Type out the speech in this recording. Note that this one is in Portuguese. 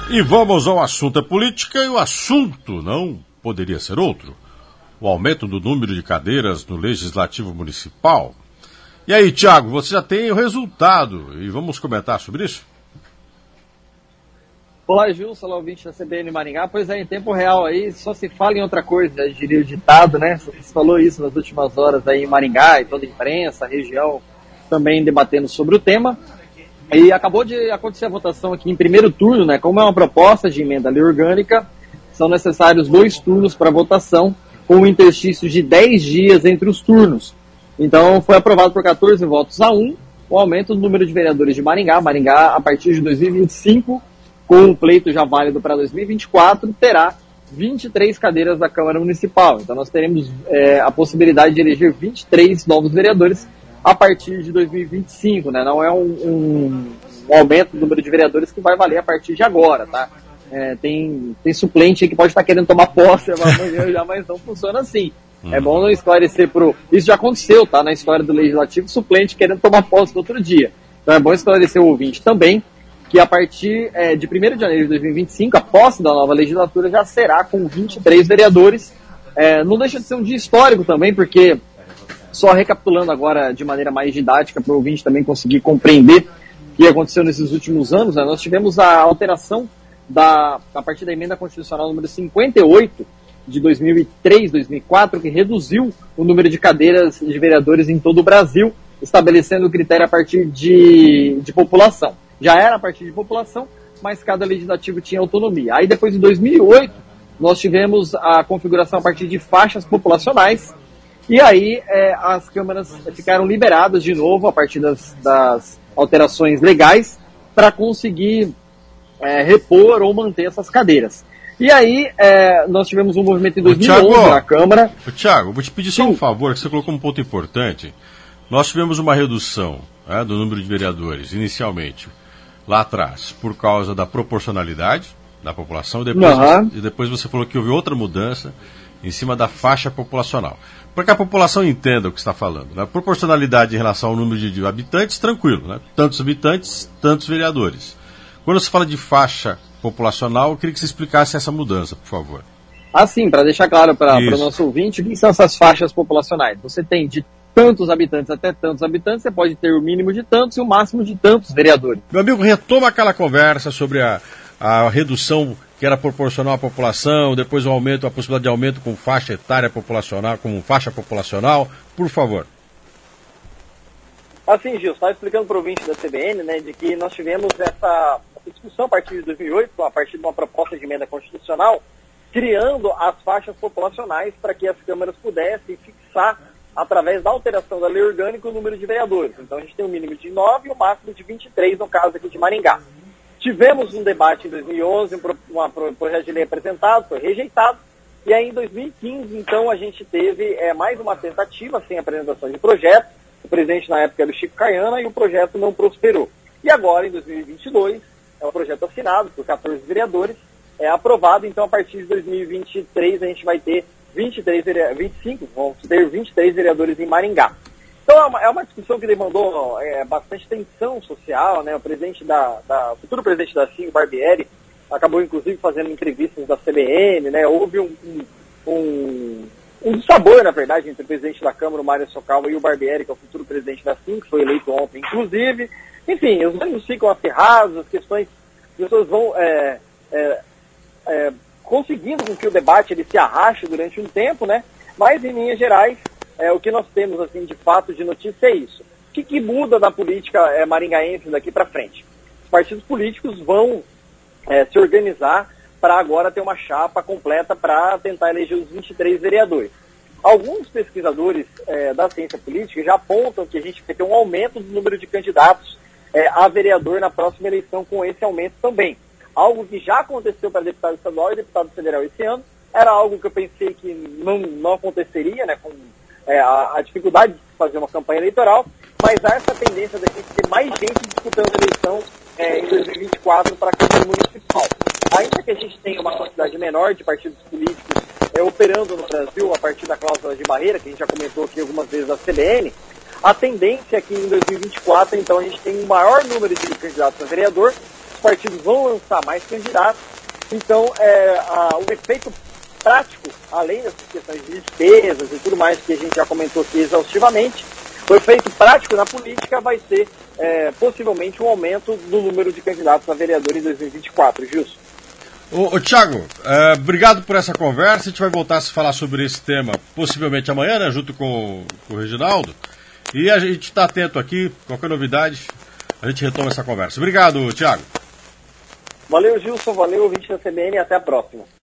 E vamos ao assunto política, e o assunto não poderia ser outro. O aumento do número de cadeiras no Legislativo Municipal. E aí, Tiago, você já tem o resultado, e vamos comentar sobre isso? Olá, Gilson, olá, ouvinte da CBN Maringá. Pois é, em tempo real aí, só se fala em outra coisa, já diria o ditado, né? Você falou isso nas últimas horas aí em Maringá, e toda a imprensa, a região também debatendo sobre o tema. E acabou de acontecer a votação aqui em primeiro turno, né? Como é uma proposta de emenda à lei orgânica, são necessários 2 turnos para votação, com um interstício de 10 dias entre os turnos. Então, foi aprovado por 14 votos a 1 o aumento do número de vereadores de Maringá. Maringá, a partir de 2025, com um pleito já válido para 2024, terá 23 cadeiras da Câmara Municipal. Então, nós teremos a possibilidade de eleger 23 novos vereadores a partir de 2025, né? Não é um aumento do número de vereadores que vai valer a partir de agora, tá? Tem suplente aí que pode estar querendo tomar posse amanhã já, mas não funciona assim. É bom não esclarecer Isso já aconteceu, tá? Na história do Legislativo, suplente querendo tomar posse no outro dia. Então é bom esclarecer o ouvinte também que a partir de 1º de janeiro de 2025, a posse da nova legislatura já será com 23 vereadores. Não deixa de ser um dia histórico também, porque, só recapitulando agora de maneira mais didática, para o ouvinte também conseguir compreender o que aconteceu nesses últimos anos, né? Nós tivemos a alteração a partir da emenda constitucional número 58 de 2003, 2004, que reduziu o número de cadeiras de vereadores em todo o Brasil, estabelecendo o critério a partir de população. Já era a partir de população, mas cada legislativo tinha autonomia. Aí depois, em 2008, nós tivemos a configuração a partir de faixas populacionais, e aí as câmaras ficaram liberadas de novo a partir das alterações legais para conseguir repor ou manter essas cadeiras. E aí nós tivemos um movimento em 2011 na Câmara. Tiago, vou te pedir só um favor, que você colocou um ponto importante. Nós tivemos uma redução do número de vereadores, inicialmente, lá atrás, por causa da proporcionalidade da população, e depois você falou que houve outra mudança em cima da faixa populacional. Para que a população entenda o que está falando. Né? Proporcionalidade em relação ao número de habitantes, tranquilo. Né? Tantos habitantes, tantos vereadores. Quando se fala de faixa populacional, eu queria que você explicasse essa mudança, por favor. Sim, para deixar claro para o nosso ouvinte, o que são essas faixas populacionais? Você tem de tantos habitantes até tantos habitantes, você pode ter o mínimo de tantos e o máximo de tantos vereadores. Meu amigo, retoma aquela conversa sobre a redução que era proporcional à população, depois o aumento, a possibilidade de aumento com faixa etária populacional, com faixa populacional, por favor. Assim, Gil, estava explicando para o ouvinte da CBN, né, de que nós tivemos essa discussão a partir de 2008, a partir de uma proposta de emenda constitucional, criando as faixas populacionais para que as câmaras pudessem fixar, através da alteração da lei orgânica, o número de vereadores. Então a gente tem um mínimo de 9 e o máximo de 23, no caso aqui de Maringá. Tivemos um debate em 2011, um projeto de lei apresentado, foi rejeitado, e aí em 2015, então, a gente teve mais uma tentativa, sem apresentação de projeto. O presidente na época era o Chico Caiana, e o projeto não prosperou. E agora, em 2022, o projeto assinado por 14 vereadores, aprovado. Então, a partir de 2023, a gente vai ter 25, vamos ter 23 vereadores em Maringá. Então, é uma discussão que demandou bastante tensão social, né? O futuro presidente da CIN, Barbieri, acabou, inclusive, fazendo entrevistas da CBN, né? Houve um dissabor, na verdade, entre o presidente da Câmara, o Mário Socal, e o Barbieri, que é o futuro presidente da CIN, que foi eleito ontem, inclusive. Enfim, os ânimos ficam acirrados, as pessoas vão conseguindo com que o debate ele se arraste durante um tempo, né? Mas, em linhas gerais, o que nós temos, assim, de fato, de notícia é isso. O que muda na política maringaense daqui para frente? Os partidos políticos vão se organizar para agora ter uma chapa completa para tentar eleger os 23 vereadores. Alguns pesquisadores da ciência política já apontam que a gente vai ter um aumento do número de candidatos a vereador na próxima eleição, com esse aumento também. Algo que já aconteceu para deputado estadual e deputado federal esse ano, era algo que eu pensei que não aconteceria, né, com a dificuldade de fazer uma campanha eleitoral, mas há essa tendência da gente ter mais gente disputando a eleição em 2024 para a Câmara Municipal. Ainda que a gente tenha uma quantidade menor de partidos políticos operando no Brasil a partir da cláusula de barreira, que a gente já comentou aqui algumas vezes da CBN, a tendência é que em 2024, então, a gente tem um maior número de candidatos a vereador, partidos vão lançar mais candidatos. Então, o efeito prático, além dessas questões de despesas e tudo mais que a gente já comentou aqui exaustivamente, o efeito prático na política vai ser possivelmente um aumento do número de candidatos a vereador em 2024, Gilson. Ô Thiago, obrigado por essa conversa. A gente vai voltar a se falar sobre esse tema possivelmente amanhã, né, junto com o Reginaldo. E a gente está atento aqui, qualquer novidade, a gente retoma essa conversa. Obrigado, Thiago. Valeu, Gilson, valeu, ouvinte da CBN, e até a próxima.